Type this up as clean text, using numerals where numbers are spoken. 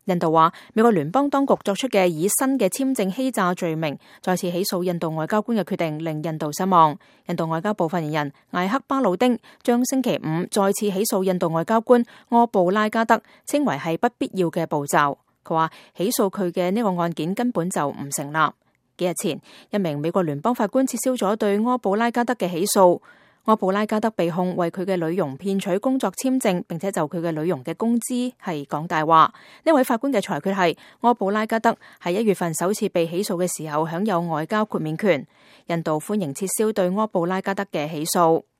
印度話，美國聯邦當局作出嘅以新嘅簽證欺詐罪名再次起訴印度外交官嘅決定令印度失望。印度外交部發言人艾克巴魯丁將星期五再次起訴印度外交官柯布拉加德，稱為係不必要嘅步驟。佢話起訴佢嘅呢個案件根本就唔成立。幾日前，一名美國聯邦法官撤銷咗對柯布拉加德嘅起訴。柯布拉加德被控為佢嘅女傭騙取工作簽證，並且就佢嘅女傭嘅工資係講大話。呢位法官嘅裁決係柯布拉加德喺1月份首次被起訴嘅時候享有外交豁免權。印度歡迎撤銷對柯布拉加德嘅起訴。